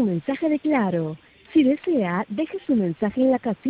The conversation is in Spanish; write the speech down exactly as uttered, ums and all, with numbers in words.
mensaje de Claro. Si desea, deje su mensaje en la casilla.